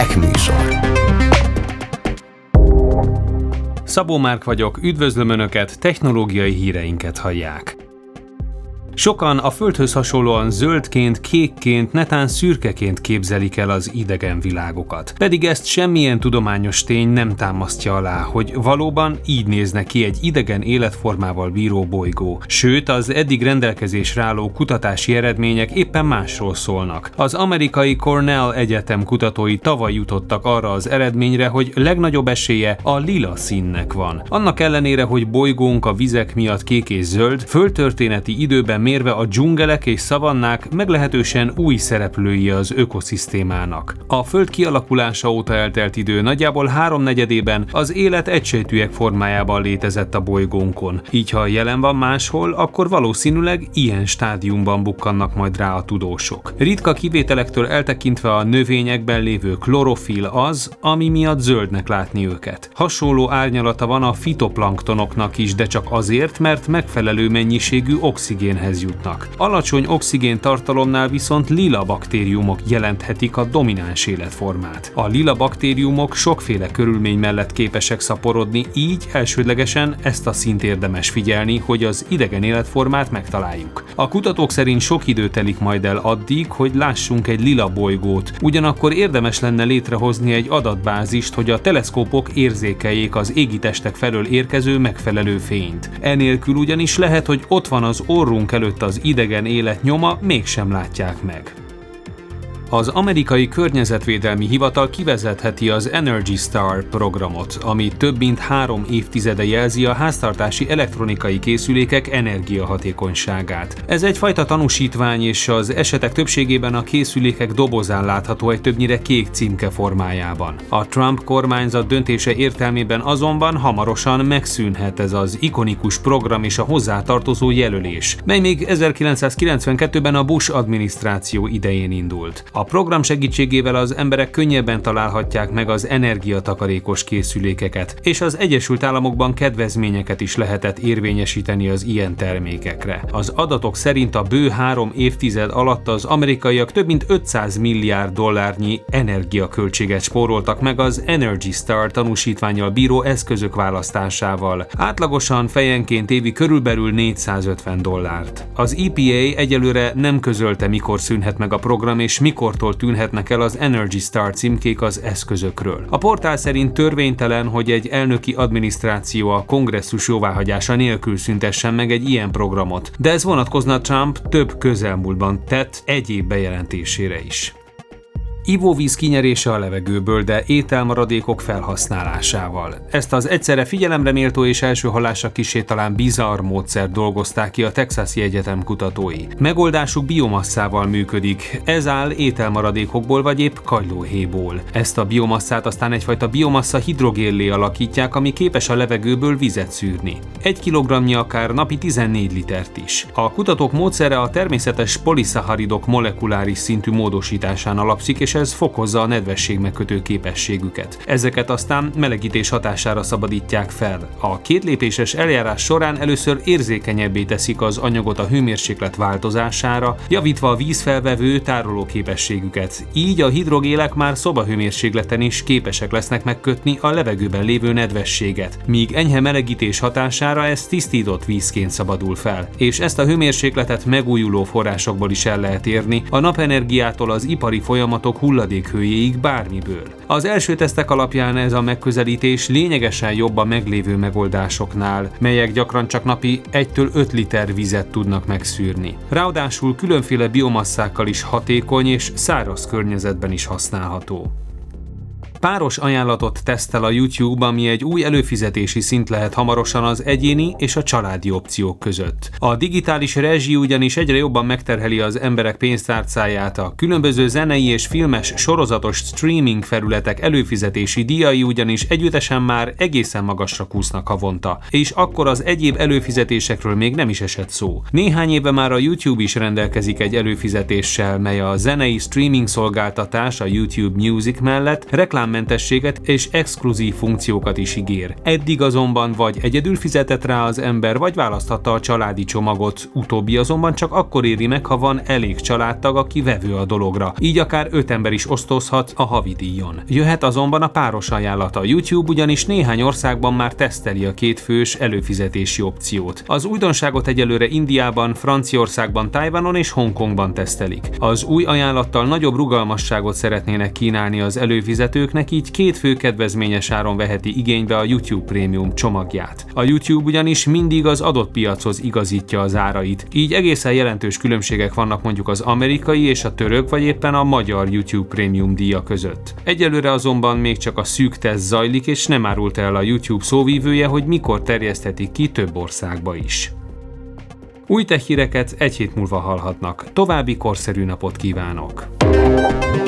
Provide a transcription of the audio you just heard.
Tech műsor. Szabó Márk vagyok, üdvözlöm Önöket, technológiai híreinket hallják. Sokan a Földhöz hasonlóan zöldként, kékként, netán szürkeként képzelik el az idegen világokat. Pedig ezt semmilyen tudományos tény nem támasztja alá, hogy valóban így nézne ki egy idegen életformával bíró bolygó. Sőt, az eddig rendelkezésre álló kutatási eredmények éppen másról szólnak. Az amerikai Cornell Egyetem kutatói tavaly jutottak arra az eredményre, hogy legnagyobb esélye a lila színnek van. Annak ellenére, hogy bolygónk a vizek miatt kék és zöld, földtörténeti időben mérve a dzsungelek és szavannák meglehetősen új szereplői az ökoszisztémának. A Föld kialakulása óta eltelt idő nagyjából 3/4-ében az élet egysejtűek formájában létezett a bolygónkon. Így ha jelen van máshol, akkor valószínűleg ilyen stádiumban bukkannak majd rá a tudósok. Ritka kivételektől eltekintve a növényekben lévő klorofil az, ami miatt zöldnek látni őket. Hasonló árnyalata van a fitoplanktonoknak is, de csak azért, mert megfelelő mennyiségű oxigénhez jutnak. Alacsony oxigén tartalomnál viszont lila baktériumok jelenthetik a domináns életformát. A lila baktériumok sokféle körülmény mellett képesek szaporodni, így elsődlegesen ezt a színt érdemes figyelni, hogy az idegen életformát megtaláljuk. A kutatók szerint sok idő telik majd el addig, hogy lássunk egy lila bolygót, ugyanakkor érdemes lenne létrehozni egy adatbázist, hogy a teleszkópok érzékeljék az égitestek felől érkező megfelelő fényt. Enélkül ugyanis lehet, hogy ott van az orrunk előtt az idegen élet nyoma, mégsem látják meg. Az amerikai környezetvédelmi hivatal kivezetheti az Energy Star programot, ami több mint 3 évtizede jelzi a háztartási elektronikai készülékek energiahatékonyságát. Ez egyfajta tanúsítvány, és az esetek többségében a készülékek dobozán látható egy többnyire kék címke formájában. A Trump kormányzat döntése értelmében azonban hamarosan megszűnhet ez az ikonikus program és a hozzátartozó jelölés, mely még 1992-ben a Bush adminisztráció idején indult. A program segítségével az emberek könnyebben találhatják meg az energiatakarékos készülékeket, és az Egyesült Államokban kedvezményeket is lehetett érvényesíteni az ilyen termékekre. Az adatok szerint a bő 3 évtized alatt az amerikaiak több mint $500 milliárd energiaköltséget spóroltak meg az Energy Star tanúsítvánnyal bíró eszközök választásával, átlagosan fejenként évi körülbelül $450. Az EPA egyelőre nem közölte, mikor szűnhet meg a program és mikortól tűnhetnek el az Energy Star címkék az eszközökről. A portál szerint törvénytelen, hogy egy elnöki adminisztráció a kongresszus jóváhagyása nélkül szüntessen meg egy ilyen programot, de ez vonatkozna Trump több közelmúltban tett egyéb bejelentésére is. Ivóvíz kinyerése a levegőből, de ételmaradékok felhasználásával. Ezt az egyszerre figyelemre méltó és első hallásra kissé talán bizarr módszert dolgozták ki a Texasi Egyetem kutatói. Megoldásuk biomasszával működik, ez áll ételmaradékokból vagy épp kagylóhéjból. Ezt a biomasszát aztán egyfajta biomassa hidrogénlé alakítják, ami képes a levegőből vizet szűrni. 1 kilogramnyi akár napi 14 litert is. A kutatók módszere a természetes poliszaharidok molekuláris szintű módosításán alapszik, és ez fokozza a nedvesség megkötő képességüket. Ezeket aztán melegítés hatására szabadítják fel. A 2 lépéses eljárás során először érzékenyebbé teszik az anyagot a hőmérséklet változására, javítva a vízfelvevő tároló képességüket. Így a hidrogélek már szobahőmérsékleten is képesek lesznek megkötni a levegőben lévő nedvességet, míg enyhe melegítés hatására ez tisztított vízként szabadul fel. És ezt a hőmérsékletet megújuló forrásokból is el lehet érni, a napenergiától az ipari folyamatok hulladékhőjéig bármiből. Az első tesztek alapján ez a megközelítés lényegesen jobb a meglévő megoldásoknál, melyek gyakran csak napi 1-5 liter vizet tudnak megszűrni. Ráadásul különféle biomasszákkal is hatékony és száraz környezetben is használható. Páros ajánlatot tesztel a YouTube, ami egy új előfizetési szint lehet hamarosan az egyéni és a családi opciók között. A digitális rezsi ugyanis egyre jobban megterheli az emberek pénztárcáját, a különböző zenei és filmes sorozatos streaming felületek előfizetési díjai ugyanis együttesen már egészen magasra kúsznak havonta, és akkor az egyéb előfizetésekről még nem is esett szó. Néhány éve már a YouTube is rendelkezik egy előfizetéssel, mely a zenei streaming szolgáltatás a YouTube Music mellett reklám reklámmentességet és exkluzív funkciókat is ígér. Eddig azonban vagy egyedül fizetett rá az ember, vagy választhatta a családi csomagot, utóbbi azonban csak akkor éri meg, ha van elég családtag, aki vevő a dologra. Így akár 5 ember is osztozhat a havidíjon. Jöhet azonban a páros ajánlata. A YouTube ugyanis néhány országban már teszteli a 2 fős előfizetési opciót. Az újdonságot egyelőre Indiában, Franciaországban, Tajvanon és Hongkongban tesztelik. Az új ajánlattal nagyobb rugalmasságot szeretnének kínálni az előfizetőknek, így 2 fő kedvezményes áron veheti igénybe a YouTube Premium csomagját. A YouTube ugyanis mindig az adott piachoz igazítja az árait, így egészen jelentős különbségek vannak mondjuk az amerikai és a török vagy éppen a magyar YouTube Premium díja között. Egyelőre azonban még csak a szűk teszt zajlik, és nem árult el a YouTube szóvívője, hogy mikor terjeszthetik ki több országba is. Új tech híreket egy hét múlva hallhatnak. További korszerű napot kívánok!